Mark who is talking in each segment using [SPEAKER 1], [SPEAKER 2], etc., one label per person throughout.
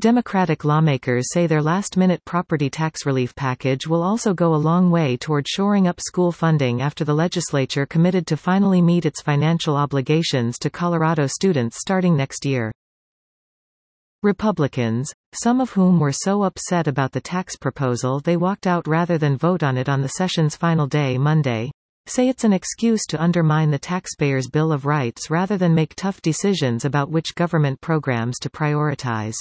[SPEAKER 1] Democratic lawmakers say their last-minute property tax relief package will also go a long way toward shoring up school funding after the legislature committed to finally meet its financial obligations to Colorado students starting next year. Republicans, some of whom were so upset about the tax proposal they walked out rather than vote on it on the session's final day Monday, say it's an excuse to undermine the taxpayers' Bill of Rights rather than make tough decisions about which government programs to prioritize.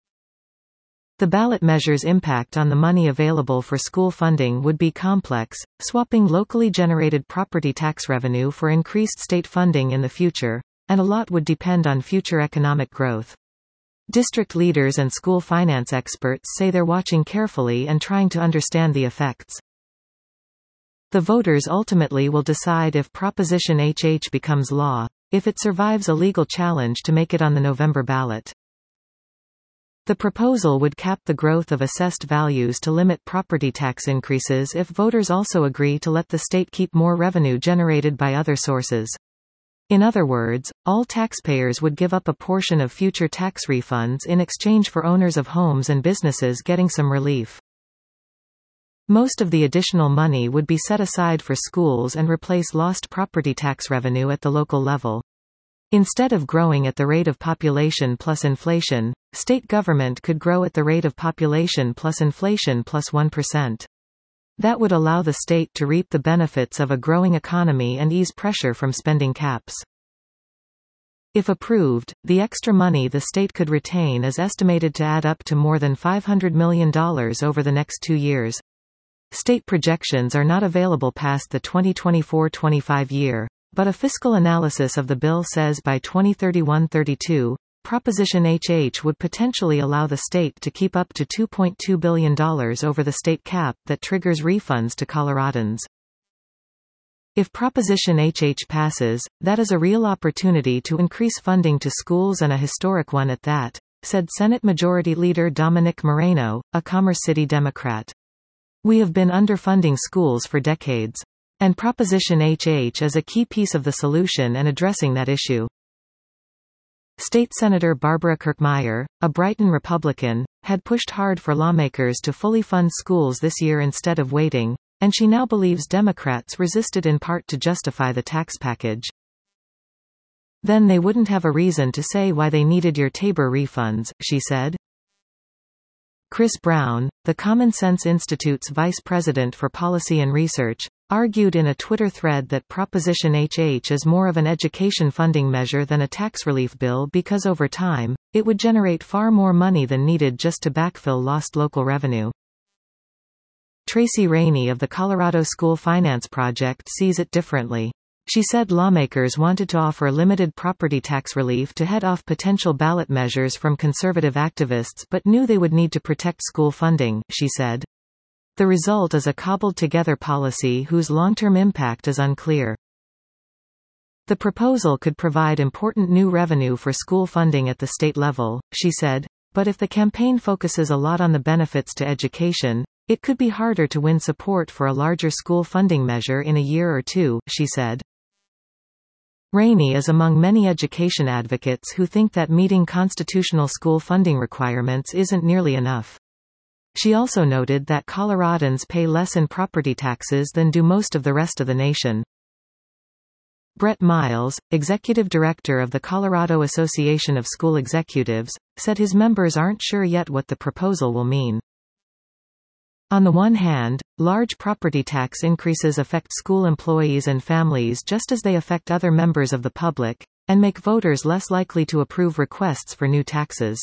[SPEAKER 1] The ballot measure's impact on the money available for school funding would be complex, swapping locally generated property tax revenue for increased state funding in the future, and a lot would depend on future economic growth. District leaders and school finance experts say they're watching carefully and trying to understand the effects. The voters ultimately will decide if Proposition HH becomes law, if it survives a legal challenge to make it on the November ballot. The proposal would cap the growth of assessed values to limit property tax increases if voters also agree to let the state keep more revenue generated by other sources. In other words, all taxpayers would give up a portion of future tax refunds in exchange for owners of homes and businesses getting some relief. Most of the additional money would be set aside for schools and replace lost property tax revenue at the local level. Instead of growing at the rate of population plus inflation, state government could grow at the rate of population plus inflation plus 1%. That would allow the state to reap the benefits of a growing economy and ease pressure from spending caps. If approved, the extra money the state could retain is estimated to add up to more than $500 million over the next 2 years. State projections are not available past the 2024-25 year, but a fiscal analysis of the bill says by 2031-32, Proposition HH would potentially allow the state to keep up to $2.2 billion over the state cap that triggers refunds to Coloradans. If Proposition HH passes, that is a real opportunity to increase funding to schools and a historic one at that, said Senate Majority Leader Dominic Moreno, a Commerce City Democrat. We have been underfunding schools for decades. And Proposition HH is a key piece of the solution and addressing that issue. State Senator Barbara Kirkmeyer, a Brighton Republican, had pushed hard for lawmakers to fully fund schools this year instead of waiting, and she now believes Democrats resisted in part to justify the tax package. Then they wouldn't have a reason to say why they needed your Tabor refunds, she said. Chris Brown, the Common Sense Institute's vice president for policy and research, argued in a Twitter thread that Proposition HH is more of an education funding measure than a tax relief bill because over time, it would generate far more money than needed just to backfill lost local revenue. Tracy Rainey of the Colorado School Finance Project sees it differently. She said lawmakers wanted to offer limited property tax relief to head off potential ballot measures from conservative activists but knew they would need to protect school funding, she said. The result is a cobbled-together policy whose long-term impact is unclear. The proposal could provide important new revenue for school funding at the state level, she said, but if the campaign focuses a lot on the benefits to education, it could be harder to win support for a larger school funding measure in a year or two, she said. Rainey is among many education advocates who think that meeting constitutional school funding requirements isn't nearly enough. She also noted that Coloradans pay less in property taxes than do most of the rest of the nation. Brett Miles, executive director of the Colorado Association of School Executives, said his members aren't sure yet what the proposal will mean. On the one hand, large property tax increases affect school employees and families just as they affect other members of the public, and make voters less likely to approve requests for new taxes.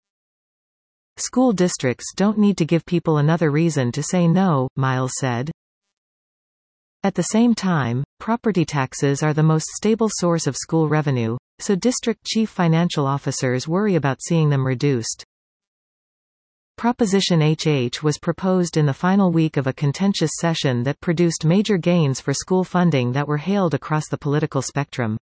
[SPEAKER 1] School districts don't need to give people another reason to say no, Miles said. At the same time, property taxes are the most stable source of school revenue, so district chief financial officers worry about seeing them reduced. Proposition HH was proposed in the final week of a contentious session that produced major gains for school funding that were hailed across the political spectrum.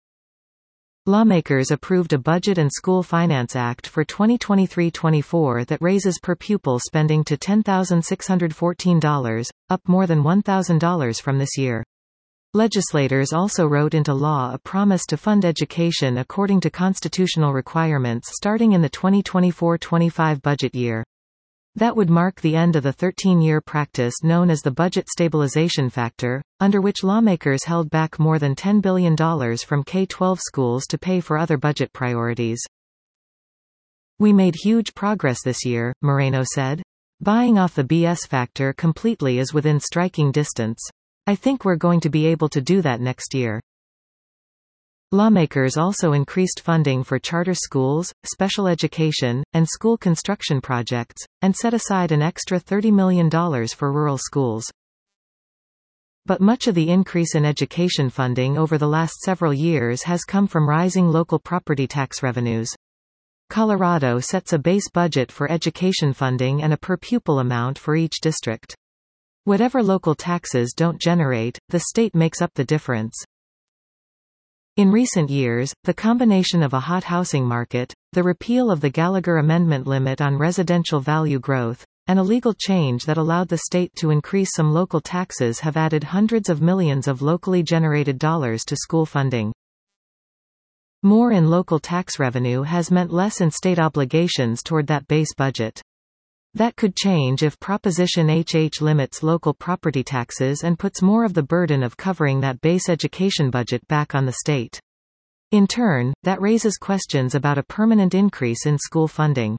[SPEAKER 1] Lawmakers approved a Budget and School Finance Act for 2023-24 that raises per pupil spending to $10,614, up more than $1,000 from this year. Legislators also wrote into law a promise to fund education according to constitutional requirements starting in the 2024-25 budget year. That would mark the end of the 13-year practice known as the Budget Stabilization Factor, under which lawmakers held back more than $10 billion from K-12 schools to pay for other budget priorities. "We made huge progress this year," Moreno said. "Buying off the BS factor completely is within striking distance. I think we're going to be able to do that next year." Lawmakers also increased funding for charter schools, special education, and school construction projects, and set aside an extra $30 million for rural schools. But much of the increase in education funding over the last several years has come from rising local property tax revenues. Colorado sets a base budget for education funding and a per-pupil amount for each district. Whatever local taxes don't generate, the state makes up the difference. In recent years, the combination of a hot housing market, the repeal of the Gallagher Amendment limit on residential value growth, and a legal change that allowed the state to increase some local taxes have added hundreds of millions of locally generated dollars to school funding. More in local tax revenue has meant less in state obligations toward that base budget. That could change if Proposition HH limits local property taxes and puts more of the burden of covering that base education budget back on the state. In turn, that raises questions about a permanent increase in school funding.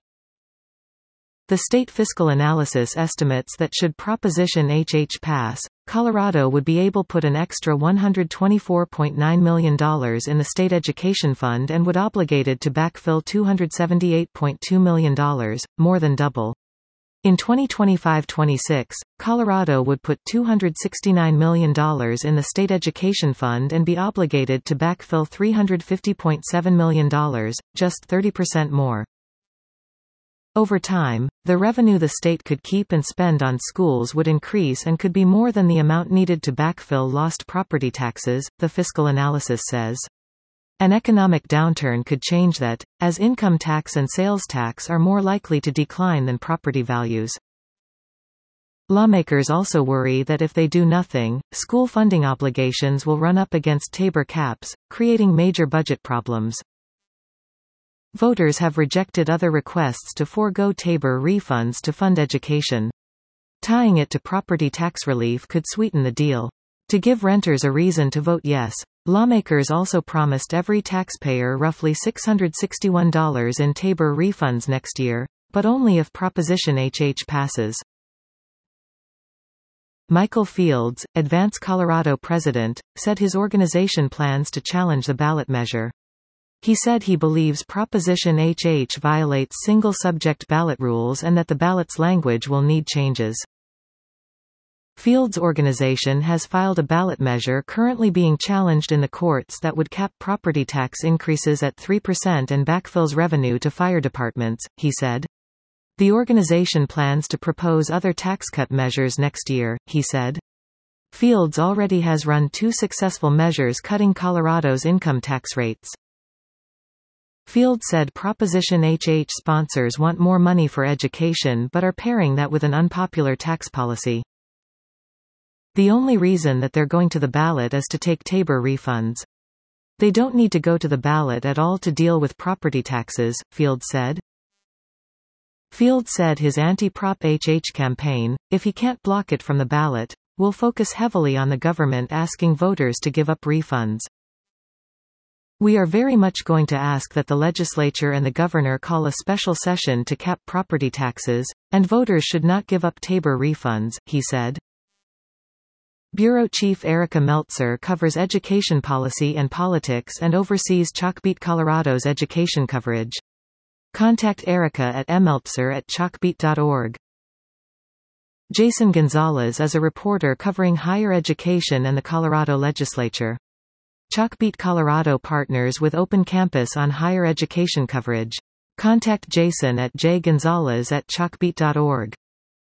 [SPEAKER 1] The State Fiscal Analysis estimates that should Proposition HH pass, Colorado would be able to put an extra $124.9 million in the state education fund and would obligated to backfill $278.2 million, more than double. In 2025-26, Colorado would put $269 million in the state education fund and be obligated to backfill $350.7 million, just 30% more. Over time, the revenue the state could keep and spend on schools would increase and could be more than the amount needed to backfill lost property taxes, the fiscal analysis says. An economic downturn could change that, as income tax and sales tax are more likely to decline than property values. Lawmakers also worry that if they do nothing, school funding obligations will run up against Tabor caps, creating major budget problems. Voters have rejected other requests to forego Tabor refunds to fund education. Tying it to property tax relief could sweeten the deal. To give renters a reason to vote yes. Lawmakers also promised every taxpayer roughly $661 in Tabor refunds next year, but only if Proposition HH passes. Michael Fields, Advance Colorado president, said his organization plans to challenge the ballot measure. He said he believes Proposition HH violates single-subject ballot rules and that the ballot's language will need changes. Fields' organization has filed a ballot measure currently being challenged in the courts that would cap property tax increases at 3% and backfills revenue to fire departments, he said. The organization plans to propose other tax cut measures next year, he said. Fields already has run 2 successful measures cutting Colorado's income tax rates. Fields said Proposition HH sponsors want more money for education but are pairing that with an unpopular tax policy. The only reason that they're going to the ballot is to take Tabor refunds. They don't need to go to the ballot at all to deal with property taxes, Fields said. Fields said his anti-Prop HH campaign, if he can't block it from the ballot, will focus heavily on the government asking voters to give up refunds. We are very much going to ask that the legislature and the governor call a special session to cap property taxes, and voters should not give up Tabor refunds, he said. Bureau Chief Erica Meltzer covers education policy and politics and oversees Chalkbeat Colorado's education coverage. Contact Erica at mmeltzer@chalkbeat.org. Jason Gonzalez is a reporter covering higher education and the Colorado legislature. Chalkbeat Colorado partners with Open Campus on higher education coverage. Contact Jason at jgonzalez@chalkbeat.org.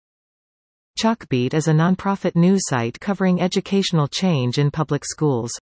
[SPEAKER 1] Chalkbeat is a nonprofit news site covering educational change in public schools.